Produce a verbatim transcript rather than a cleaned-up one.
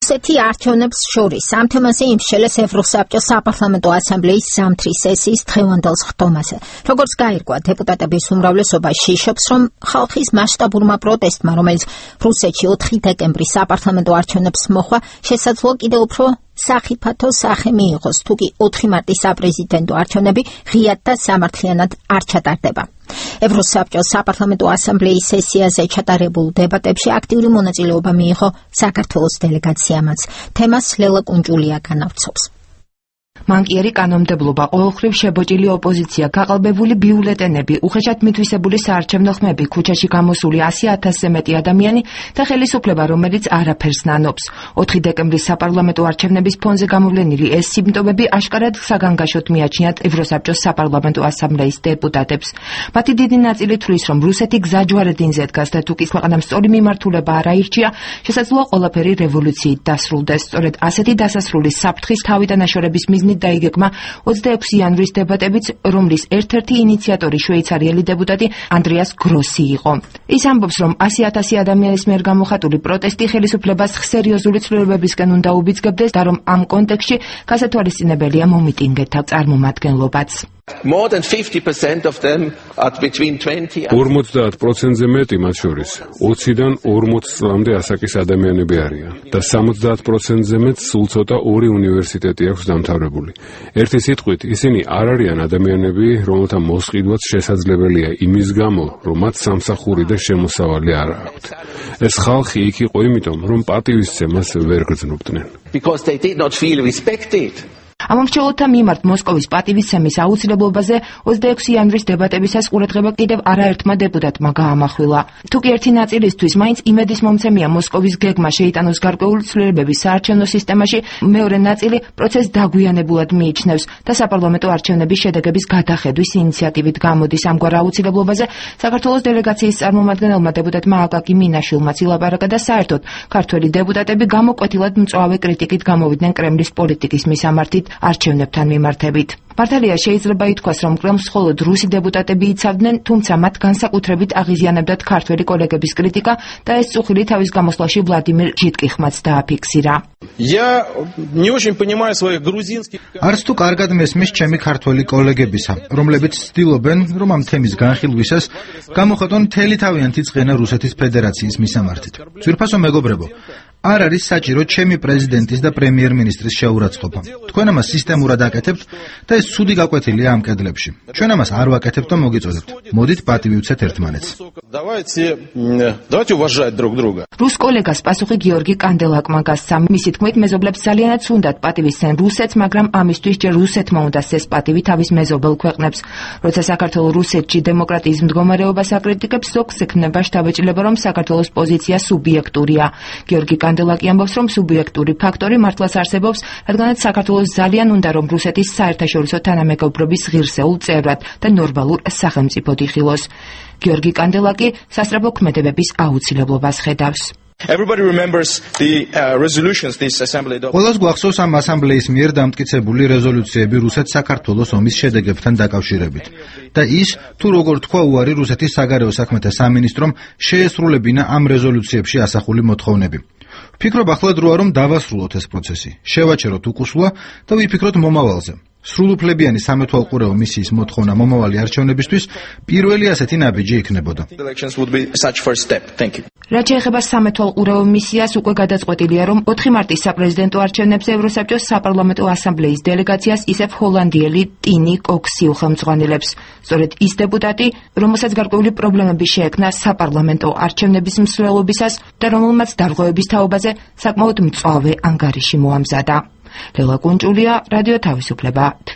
რუსეთი არჩევნებს შორის ამ თემაზე იმსჯელეს ევროსაბჭოს საპარლამენტო ასამბლეის ზამთრის სესიის დღევანდელ ხდომაზე. Როგორც გაირკვა, დეპუტატების უმრავლესობა შიშობს, რომ ხალხის მასშტაბურმა პროტესტმა, რომელიც რუსეთში ოთხი დეკემბრის საპარლამენტო არჩევნებს მოხდა, შესაძლოა კიდევ უფრო სახიფათო სახე მიიღოს, თუკი ოთხი მარტის საპრეზიდენტო არჩევნები ღიად და სამართლიანად არ ჩატარდება. ევროსაბჭოს საპარლამენტო ასამბლეის სესიაზე ჩატარებულ დებატებში აქტიური მონაწილეობა მიიღო საქართველოს დელეგაციამაც. თემას ლელა კუნჯულია განავრცობს. მანკიერი კანონმდებლობა, ყოველხრივ შებოჭილი ოპოზიცია, გაყალბებული ბიულეტენები, უხეშად მითვისებული საარჩევნო ხმები, ქუჩაში გამოსული ასი ათასზე მეტი ადამიანი და ხელისუფლება, რომელიც არაფერს ნანობს. ოთხი დეკემბრის საპარლამენტო არჩევნების ფონზე გამოვლენილი ეს სიმპტომები აშკარად საგანგაშოდ მიაჩნიათ ევროსაბჭოს საპარლამენტო ასამბლეის დეპუტატებს. მათი დიდი ნაწილი თვლის, რომ რუსეთი გზაჯვარედინზე დგას და თუ კი ქვეყანამ სწორი მიმართულება არ აირჩია, შესაძლოა ყველაფერი რევოლუციით დასრულდეს. სწორედ ასეთი დასასრულის საფრთხის თავიდანაშორების მიზნით დაიგეგმა ოცდაექვსი იანვრის დებატებიც, რომლის ერთ-ერთი ინიციატორი შვეიცარიელი დეპუტატი ანდრეას გროსი იყო. ის ამბობს, რომ ასი ათასი ადამიანის მიერ გამოხატული პროტესტი ხელისუფლებას სერიოზული ცვლილებებისკენ უნდა უბიძგებდეს და რომ ამ კონტექსტში გასათვალისწინებელია მომიტინგეთა წარმომადგენლობაც. ორმოცდაათ პროცენტზე მეტი მათ შორის ოციდან ორმოც წლამდე ასაკის ადამიანები არიან და სამოცდაათ პროცენტზე მეტ სულ ცოტა ორი უნივერსიტეტი აქვს დამთავრებული. ერთი სიტყვით, ისინი არ არიან ადამიანები, რომელთა მოსყიდვაც შესაძლებელია იმის გამო, რომ მათ სამსახური და შემოსავალი არ აქვთ. ეს ხალხი იქ იყო იმიტომ, რომ პატივისცემას ვერ გრძნობდნენ. ამომრჩეველთა მიმართ მოსკოვის პატივისცემის აუცილებლობაზე ოცდაექვსი იანვრის დებატებისას ყურადღება კიდევ არაერთმა დეპუტატმა გაამახვილა. თუკი ერთი ნაწილისთვის მაინც იმედის მომცემია მოსკოვის გეგმა შეიტანოს გარკვეული ცვლილებების საარჩევნო სისტემაში, მეორე ნაწილი პროცესს დაგვიანებულად მიიჩნევს და საპარლამენტო არჩევნების შედეგების გადახედვის ინიციატივით გამოდის. ამგვარ აუცილებლობაზე საქართველოს დელეგაციის წარმომადგენელმა დეპუტატმა აკაკი მინაშვილმაც ილაპარაკა და საერთოდ ქართველი დეპუტატები გამოკვეთილად მწვავე კრიტიკით გამოვიდნენ კრემლის პოლიტიკის მისამართით არჩევნებთან მიმართებით. მართალია შეიძლება ითქვას, რომ კრემლს მხოლოდ რუსი დეპუტატები იცავდნენ, თუმცა მათ განსაკუთრებით აღიზიანებდათ ქართველი კოლეგების კრიტიკა და ეს წუხილი თავის გამოსვლაში ვლადიმირ ჟიტკიხმაც დააფიქსირა. არც თუ კარგად მესმის ჩემი ქართველი კოლეგებისა, რომლებიც ცდილობენ, რომ ამ თემის განხილვისას გამოხატონ მთელი თავიანთი წყენა რუსეთის ფედერაციის მისამართით. ძვირფასო მეგობრებო, არ არის საჭირო ჩემი პრეზიდენტის და პრემიერ-მინისტრის შეურაცხყოფა. თქვენ ამას სისტემურად აკეთებთ და ეს ცუდი გაკვეთილია ამ კედლებში. ჩვენ ამას არ ვაკეთებთ და მოგიწოდებთ. მოდით პატივი უცეთ ერთმანეთს. რუს კოლეგას პასუხი გიორგი კანდელაკმა გასცა. მისი თქმით, მეზობლებს ძალიანად უნდათ პატივისცენ რუსეთს, მაგრამ ამისთვის ჯერ რუსეთმა უნდა ეს პატივი თავის მეზობელ ქვეყნებს. როცა საქართველო რუსეთში დემოკრატიის მდგომარეობას აკრიტიკებს, ზოგს ექნება შთაბეჭდილება, რომ საქართველოს პოზიცია სუბიექტურია. გიორგი კანდელაკი ამბობს, რომ სუბიექტური ფაქტორი მართლაც არსებობს, რადგანაც საქართველოს ძალიან უნდა, რომ რუსეთის საერთაშორისო თანამეგობრობის ღირსეულ წევრად და ნორმალურ სახელმწიფოდ იხილოს. გიორგი კანდელაკი სასწრაფო ქმედებების აუცილებლობას ხედავს. ყველას გვახსოვს ამ ასამბლეის მიერ დამტკიცებული რეზოლუციები რუსეთ-საქართველოს ომის შედეგებთან დაკავშირებით და ის, თუ როგორ თქვა უარი რუსეთის საგარეო საქმეთა სამინისტრომ შეესრულებინა ამ რეზოლუციებში ასახული მოთხოვნები. ვფიქრობ, ახლა დროა, რომ დავასრულოთ ეს პროცესი, შევაჩეროთ უკუსვლა და ვიფიქროთ მომავალზე. სრულუფლებიანი სამეთვალყურეო მისიის მოთხოვნა მომავალი არჩევნებისთვის პირველი ასეთი ნაბიჯი იქნებოდა. რაც შეეხება სამეთვალყურეო მისიას, უკვე გადაწყვეტილია, რომ ოთხი მარტის საპრეზიდენტო არჩევნებზე ევროსაბჭოს საპარლამენტო ასამბლეის დელეგაციას ისევ ჰოლანდიელი ტინი კოქსი უხელმძღვანელებს. სწორედ ის დეპუტატი, რომელსაც გარკვეული პრობლემები შეექმნა საპარლამენტო არჩევნების მსვლელობისას და რომელმაც დარღვევების თაობაზე საკმაოდ მწვავე ანგარიში მოამზადა. ლელა კუნჯულია, რადიო თავისუფლება.